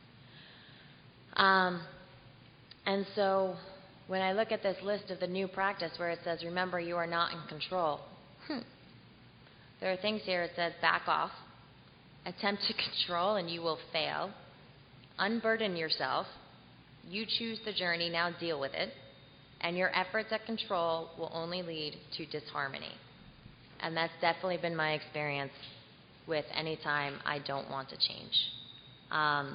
And so when I look at this list of the new practice where it says, remember, you are not in control, there are things here. It says, back off, attempt to control, and you will fail. Unburden yourself. You choose the journey, now deal with it. And your efforts at control will only lead to disharmony. And that's definitely been my experience with any time I don't want to change.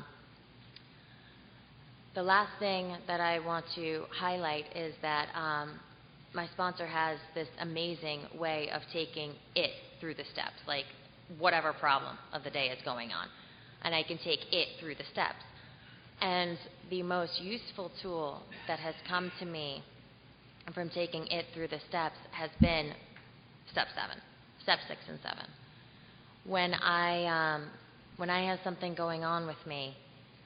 The last thing that I want to highlight is that my sponsor has this amazing way of taking it through the steps, like whatever problem of the day is going on. And I can take it through the steps. And the most useful tool that has come to me from taking it through the steps has been step 6 and 7. When I have something going on with me,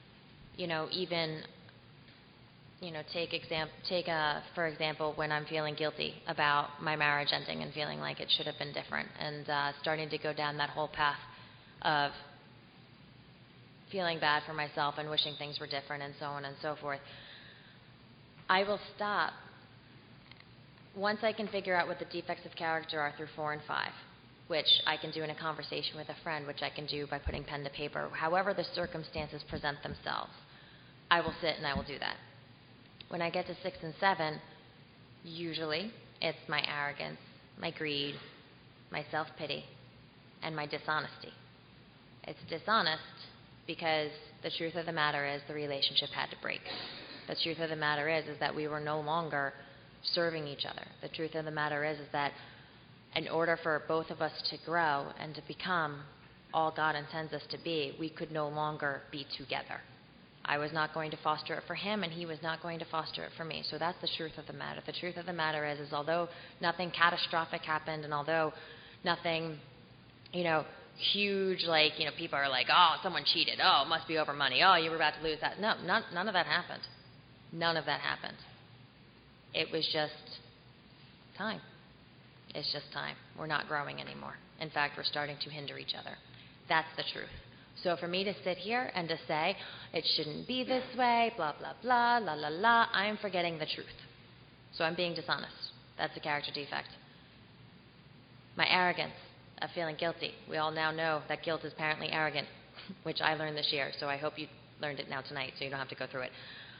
for example, when I'm feeling guilty about my marriage ending and feeling like it should have been different, and starting to go down that whole path of feeling bad for myself and wishing things were different and so on and so forth, I will stop once I can figure out what the defects of character are through 4 and 5, which I can do in a conversation with a friend, which I can do by putting pen to paper. However the circumstances present themselves, I will sit and I will do that. When I get to 6 and 7, usually it's my arrogance, my greed, my self-pity, and my dishonesty. It's dishonest because the truth of the matter is the relationship had to break. The truth of the matter is that we were no longer serving each other. The truth of the matter is that in order for both of us to grow and to become all God intends us to be, we could no longer be together. I was not going to foster it for him, and he was not going to foster it for me. So that's the truth of the matter. The truth of the matter is although nothing catastrophic happened, and although nothing, huge, people are like, oh, someone cheated. Oh, it must be over money. Oh, you were about to lose that. No, none of that happened. None of that happened. It was just time. It's just time. We're not growing anymore. In fact, we're starting to hinder each other. That's the truth. So for me to sit here and to say, it shouldn't be this way, blah, blah, blah, la, la, la, I'm forgetting the truth. So I'm being dishonest. That's a character defect. My arrogance of feeling guilty. We all now know that guilt is apparently arrogant, which I learned this year, so I hope you learned it now tonight so you don't have to go through it.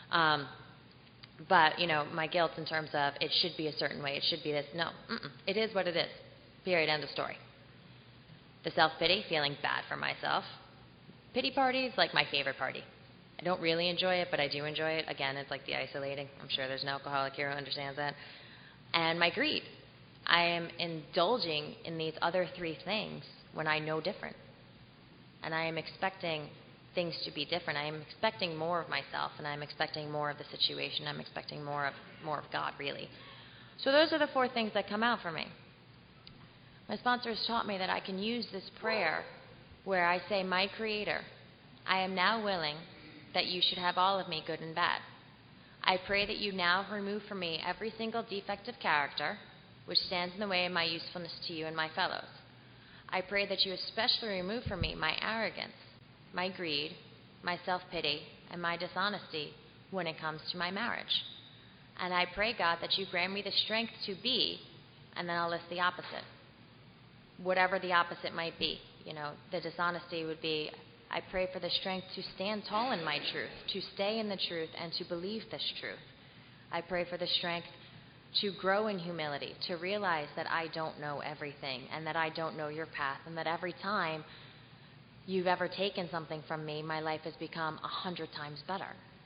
But, my guilt in terms of it should be a certain way, it should be this. No, it is what it is. Period, end of story. The self-pity, feeling bad for myself. Pity parties, like my favorite party. I don't really enjoy it, but I do enjoy it. Again, it's like the isolating. I'm sure there's an alcoholic here who understands that. And my greed. I am indulging in these other three things when I know different. And I am expecting things to be different. I am expecting more of myself, and I'm expecting more of the situation. I'm expecting more of God, really. So those are the four things that come out for me. My sponsor has taught me that I can use this prayer where I say, my Creator, I am now willing that you should have all of me, good and bad. I pray that you now remove from me every single defect of character which stands in the way of my usefulness to you and my fellows. I pray that you especially remove from me my arrogance, my greed, my self-pity, and my dishonesty when it comes to my marriage. And I pray, God, that you grant me the strength to be, and then I'll list the opposite. Whatever the opposite might be. The dishonesty would be, I pray for the strength to stand tall in my truth, to stay in the truth, and to believe this truth. I pray for the strength to grow in humility, to realize that I don't know everything, and that I don't know your path, and that every time you've ever taken something from me, my life has become 100 times better.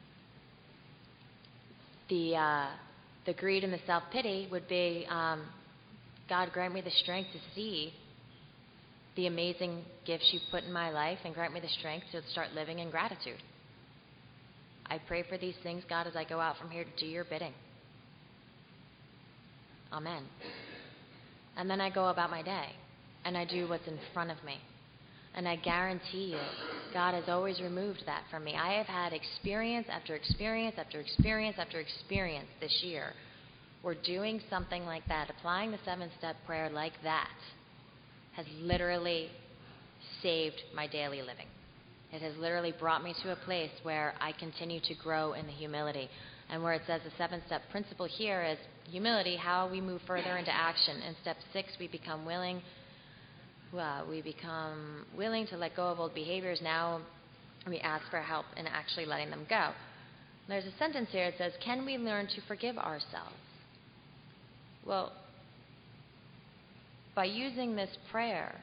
The greed and the self-pity would be, God, grant me the strength to see the amazing gifts you've put in my life, and grant me the strength to start living in gratitude. I pray for these things, God, as I go out from here to do your bidding. Amen. And then I go about my day, and I do what's in front of me. And I guarantee you, God has always removed that from me. I have had experience after experience after experience after experience this year where doing something like that, applying the 7-step prayer like that, has literally saved my daily living. It has literally brought me to a place where I continue to grow in the humility. And where it says the 7-step principle here is humility, how we move further into action. In step 6, we become willing to let go of old behaviors. Now we ask for help in actually letting them go. There's a sentence here that says, can we learn to forgive ourselves? Well, by using this prayer,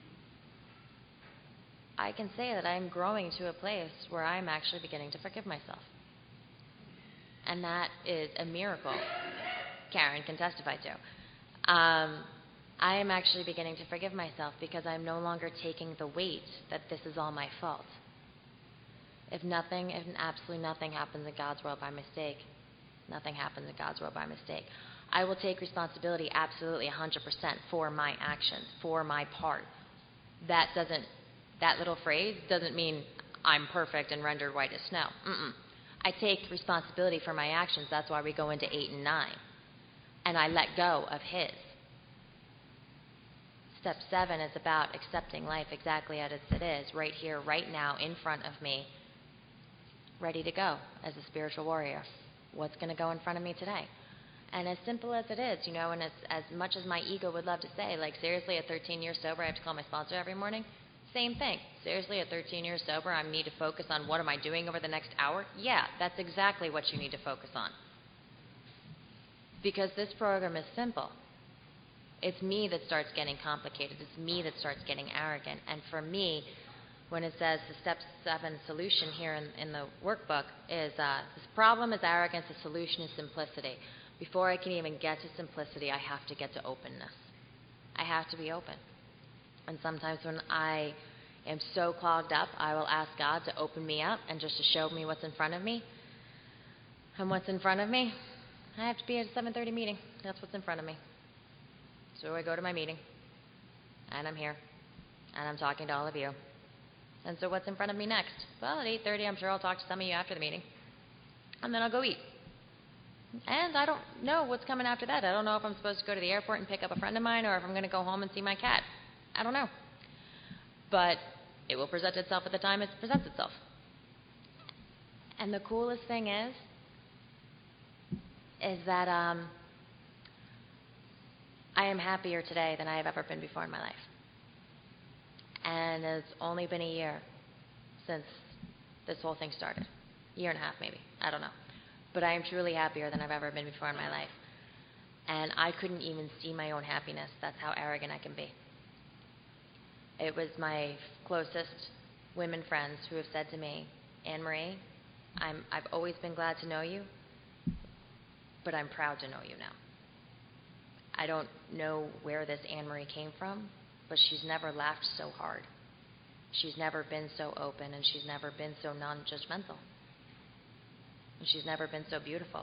I can say that I'm growing to a place where I'm actually beginning to forgive myself. And that is a miracle Karen can testify to. I am actually beginning to forgive myself because I'm no longer taking the weight that this is all my fault. If absolutely nothing happens in God's world by mistake, nothing happens in God's world by mistake. I will take responsibility absolutely 100% for my actions, for my part. That little phrase doesn't mean I'm perfect and rendered white as snow. I take responsibility for my actions. That's why we go into 8 and 9. And I let go of his. Step 7 is about accepting life exactly as it is, right here, right now, in front of me, ready to go as a spiritual warrior. What's going to go in front of me today? And as simple as it is, and as much as my ego would love to say, like, seriously, at 13 years sober, I have to call my sponsor every morning. Same thing. Seriously, at 13 years sober, I need to focus on what am I doing over the next hour? Yeah, that's exactly what you need to focus on. Because this program is simple. It's me that starts getting complicated. It's me that starts getting arrogant. And for me, when it says the step 7 solution here in the workbook is this problem is arrogance, the solution is simplicity. Before I can even get to simplicity, I have to get to openness. I have to be open. And sometimes when I am so clogged up, I will ask God to open me up and just to show me what's in front of me. And what's in front of me? I have to be at a 7:30 meeting. That's what's in front of me. So I go to my meeting, and I'm here, and I'm talking to all of you. And so what's in front of me next? Well, at 8:30, I'm sure I'll talk to some of you after the meeting, and then I'll go eat. And I don't know what's coming after that. I don't know if I'm supposed to go to the airport and pick up a friend of mine or if I'm going to go home and see my cat. I don't know. But it will present itself at the time it presents itself. And the coolest thing is, is that I am happier today than I have ever been before in my life. And it's only been a year since this whole thing started. Year and a half, maybe. I don't know. But I am truly happier than I've ever been before in my life. And I couldn't even see my own happiness. That's how arrogant I can be. It was my closest women friends who have said to me, Anne Marie, I've always been glad to know you, but I'm proud to know you now. I don't know where this Anne Marie came from, but she's never laughed so hard. She's never been so open, and she's never been so non-judgmental. And she's never been so beautiful.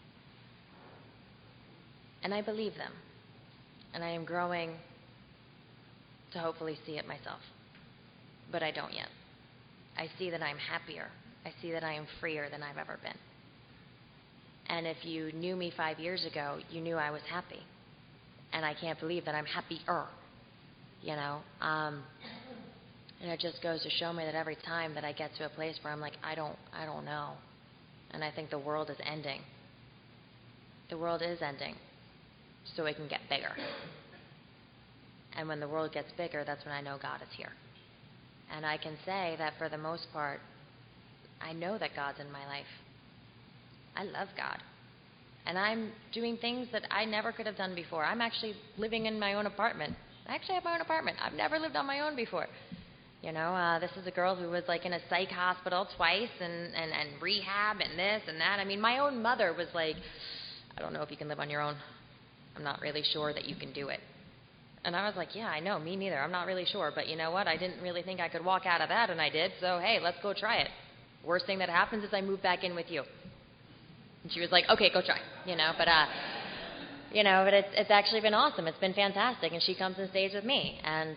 And I believe them. And I am growing to hopefully see it myself. But I don't yet. I see that I'm happier. I see that I am freer than I've ever been. And if you knew me 5 years ago, you knew I was happy. And I can't believe that I'm happier, you know. And it just goes to show me that every time that I get to a place where I'm like, I don't know. And I think the world is ending. The world is ending so it can get bigger. And when the world gets bigger, that's when I know God is here. And I can say that for the most part, I know that God's in my life. I love God. And I'm doing things that I never could have done before. I'm actually living in my own apartment. I actually have my own apartment. I've never lived on my own before. You know, this is a girl who was like in a psych hospital twice and rehab and this and that. I mean, my own mother was like, I don't know if you can live on your own. I'm not really sure that you can do it. And I was like, yeah, I know, me neither. I'm not really sure. But you know what? I didn't really think I could walk out of that, and I did. So, hey, let's go try it. Worst thing that happens is I move back in with you. And she was like, okay, go try. You know, but it's actually been awesome. It's been fantastic. And she comes and stays with me. And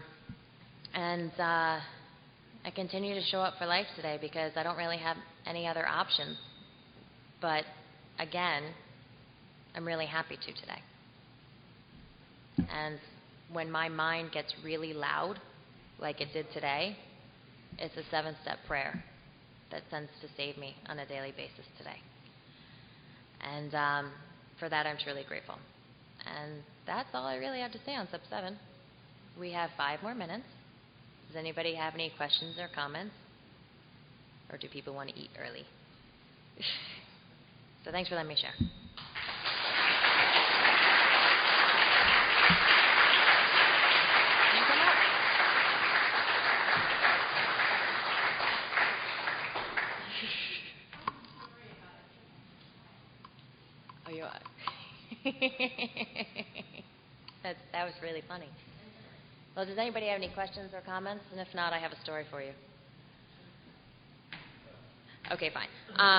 I continue to show up for life today because I don't really have any other options. But, again, I'm really happy to today. And when my mind gets really loud, like it did today, it's a 7-step prayer that tends to save me on a daily basis today. And for that, I'm truly grateful. And that's all I really have to say on Step 7. We have 5 more minutes. Does anybody have any questions or comments? Or do people want to eat early? So thanks for letting me share. Oh, you are. That was really funny. Well, does anybody have any questions or comments? And if not, I have a story for you. Okay, fine.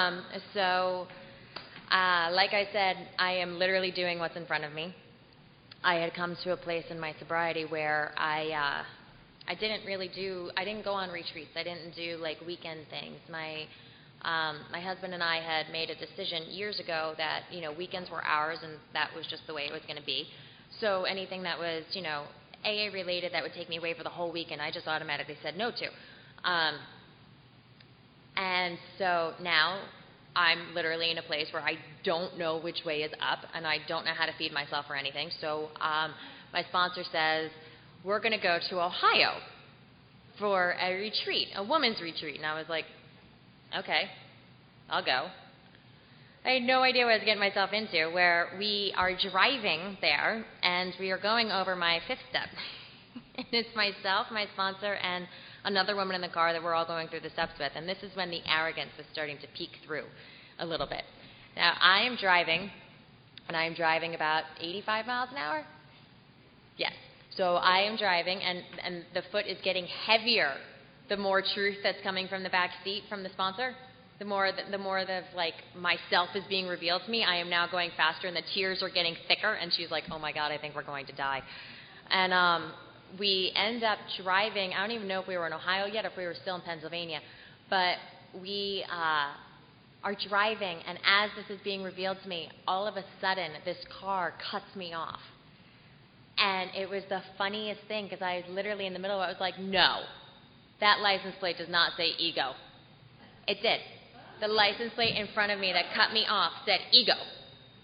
Like I said, I am literally doing what's in front of me. I had come to a place in my sobriety where I didn't go on retreats. I didn't do like weekend things. My husband and I had made a decision years ago that, you know, weekends were ours and that was just the way it was going to be. So anything that was, you know, AA related that would take me away for the whole weekend, I just automatically said no to. And so now I'm literally in a place where I don't know which way is up and I don't know how to feed myself or anything. So my sponsor says, we're going to go to Ohio for a retreat, a women's retreat. And I was like, okay, I'll go. I had no idea what I was getting myself into, where we are driving there, and we are going over my 5th step. And it's myself, my sponsor, and another woman in the car that we're all going through the steps with. And this is when the arrogance was starting to peek through a little bit. Now, I am driving, and I am driving about 85 miles an hour. Yes. So I am driving, and the foot is getting heavier the more truth that's coming from the back seat from the sponsor. The more like myself is being revealed to me, I am now going faster, and the tears are getting thicker. And she's like, "Oh my God, I think we're going to die." And we end up driving. I don't even know if we were in Ohio yet, or if we were still in Pennsylvania, but we are driving. And as this is being revealed to me, all of a sudden, this car cuts me off, and it was the funniest thing because I was literally in the middle of it. I was like, "No, that license plate does not say ego." It did. The license plate in front of me that cut me off said ego.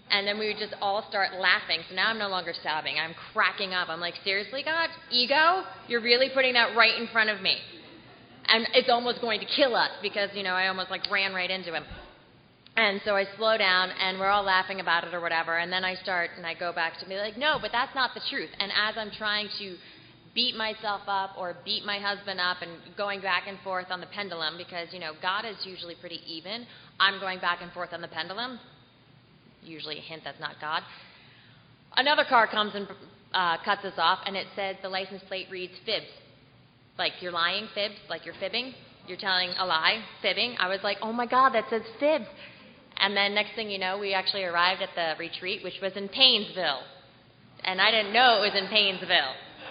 And then we would just all start laughing. So now I'm no longer sobbing. I'm cracking up. I'm like, seriously, God? Ego? You're really putting that right in front of me. And it's almost going to kill us because, I almost ran right into him. And so I slow down, and we're all laughing about it or whatever. And then I go back to be like, no, but that's not the truth. And as I'm trying to beat myself up or beat my husband up and going back and forth on the pendulum because, God is usually pretty even. I'm going back and forth on the pendulum. Usually a hint that's not God. Another car comes and cuts us off, and it says the license plate reads fibs. Like you're lying, fibs, like you're fibbing. You're telling a lie, fibbing. I was like, oh, my God, that says fibs. And then next thing you know, we actually arrived at the retreat, which was in Paynesville. And I didn't know it was in Paynesville.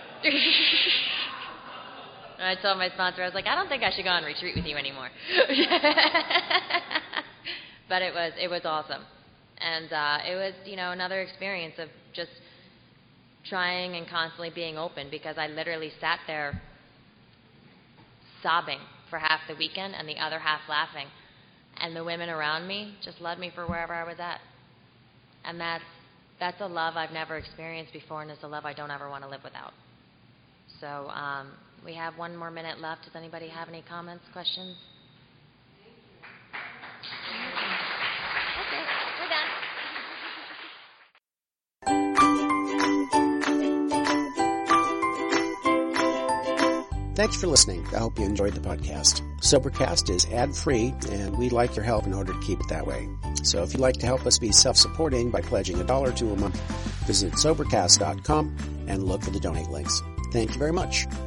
And I told my sponsor, I was like, I don't think I should go on retreat with you anymore. But it was awesome. And it was, another experience of just trying and constantly being open because I literally sat there sobbing for half the weekend and the other half laughing. And the women around me just loved me for wherever I was at. And that's a love I've never experienced before, and it's a love I don't ever want to live without. So we have 1 more minute left. Does anybody have any comments, questions? Okay, we're done. Thanks for listening. I hope you enjoyed the podcast. Sobercast is ad-free, and we'd like your help in order to keep it that way. So if you'd like to help us be self-supporting by pledging $1 or $2 a month, visit Sobercast.com and look for the donate links. Thank you very much.